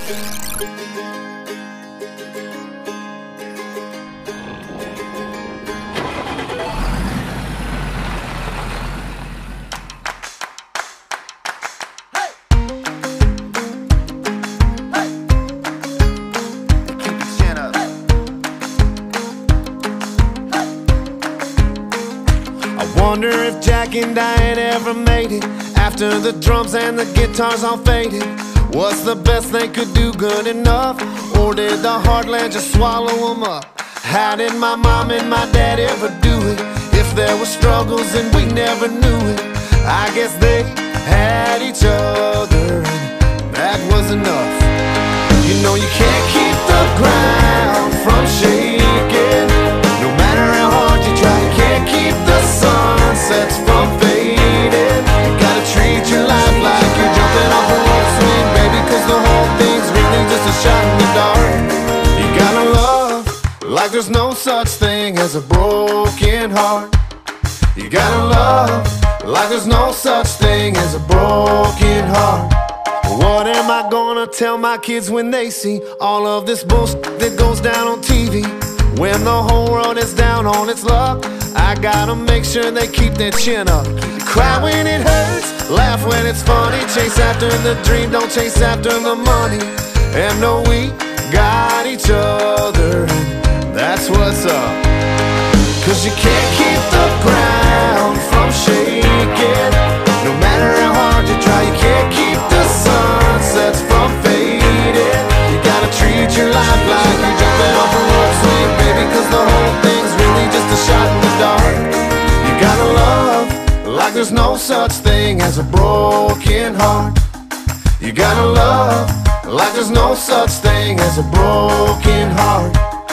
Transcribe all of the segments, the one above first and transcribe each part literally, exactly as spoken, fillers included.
Wonder if Jack and Diane ever made it after the drums and the guitars all faded. Was the best they could do good enough, or did the heartland just swallow them up? How did my mom and my dad ever do it if there were struggles and we never knew it? I guess they had each other and that was enough. You know you can't keep the ground from shaking, no matter how hard you try. You can't keep the sunsets from fading. You gotta treat your life like you're jumping off a rope swing, baby, cause the whole thing's really just a shot in the dark. You gotta love like there's no such thing as a broken heart. You gotta love like there's no such thing as a broken heart. What am I gonna tell my kids when they see all of this bullshit that goes down on T V? When the whole world is down on its luck, I gotta make sure they keep their chin up. Cry when it hurts, laugh when it's funny. Chase after the dream, don't chase after the money. And know we got each other, and that's what's up. Cause you can't keep the ground from shaking, no matter how hard you try. You can't keep the sunsets from fading. You gotta treat your life like you're jumping off a rope swing, baby, cause the whole thing's really just a shot in the dark. You gotta love like there's no such thing as a broken heart. You gotta love like there's no such thing as a broken heart.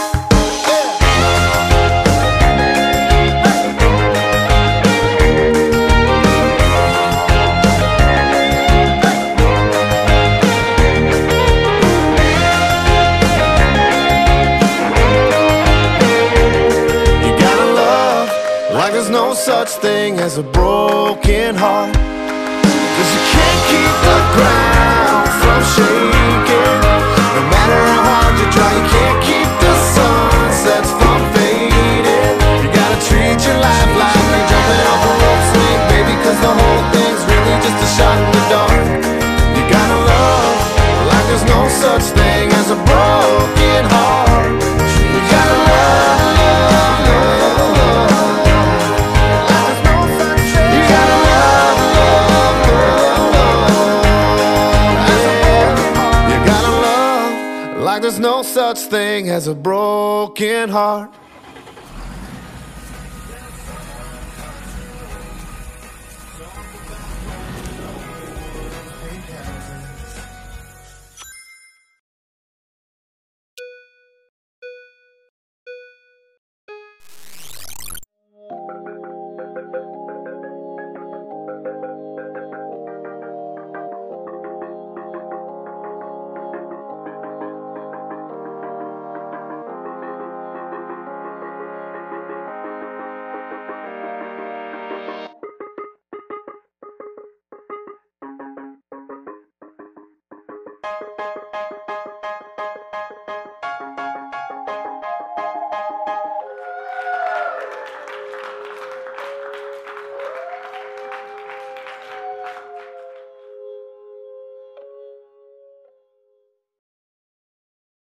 There's no such thing as a broken heart. Cause you can't keep the ground from shaking, no matter how hard you try. You can't keep the sunsets from fading. You gotta treat your life like you're jumping off a rope swing, baby, cause the whole thing's really just a shot in the dark. You gotta love like there's no such thing as a broken heart. You gotta love, love, love, love. Like there's no such thing as a broken heart.